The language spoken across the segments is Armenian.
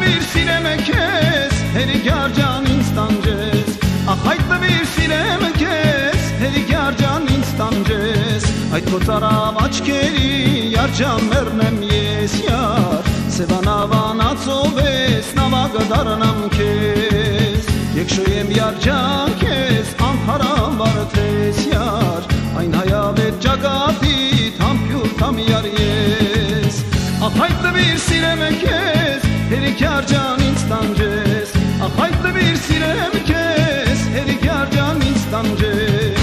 bir sineme kes, herigar can instances. Hayt bir sineme kes, herigar can instances. Hayt kotara vaçkeri, yar can mernem yes yar. Sevana vana tsoves, nava gadarnam kes. Yekşoyem yar can kes, Ankara var tes yar. Ayn hayalet cagati, tam pür tam yar yes. Hayt bir sineme kes, herigar can instances. Hayt bir sineme kes, herigar can instances.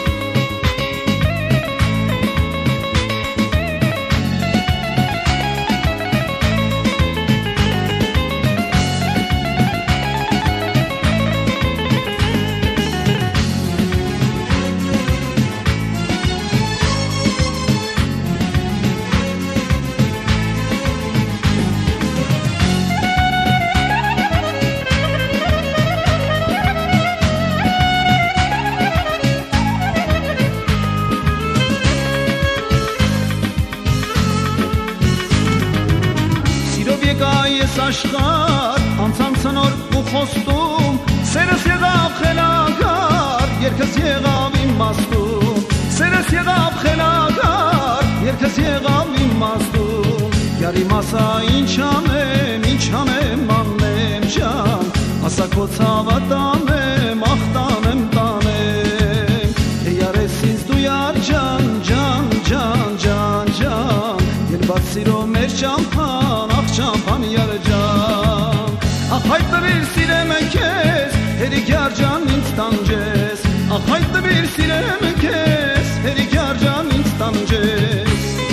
Ես աշխար, անցամ ծնոր ու խոստում, սերս եղավ խելագար, երկս եղավ իմ մաստում, սերս եղավ խելագար, երկս եղավ իմ մաստում, յարի մասա ինչ անեմ անեմ ջան, ասա քո ցավատանեմ, ախտանեմ տանեմ, յարես ինձ դու յար ջան, ջան, ջան, ջան, ջան, երբած սիրո մեր ճամփան, ախ ճամփան յար ջան, hayt bir sineme kes, herigar can instances. Hayt bir sineme kes, herigar can instances.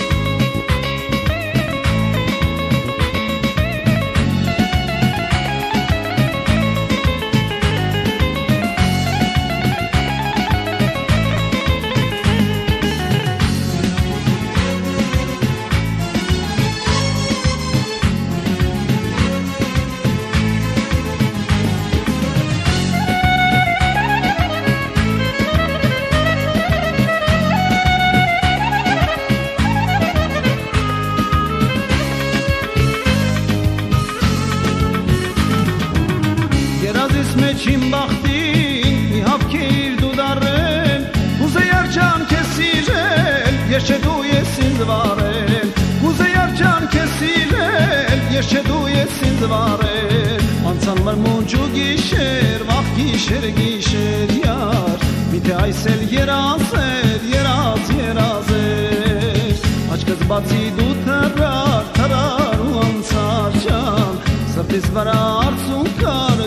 Meçim baktın, mihafkir dudarren. Kuzeyar can kesirel, yeşe duyesin zvaren. Kuzeyar can kesirel, yeşe duyesin zvaren. Ansanlar mucu gişer, vah gişer gişer yar. Mite aysel yerazer, yerazer. Aç kız batsi du tarar u ansar can. Sırtis vara arsun kar.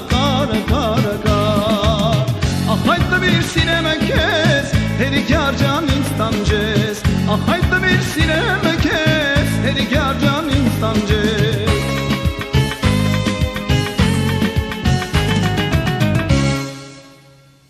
Hayt bir sineme kes, herigar can instances. Hayt bir sineme kes, herigar can instances.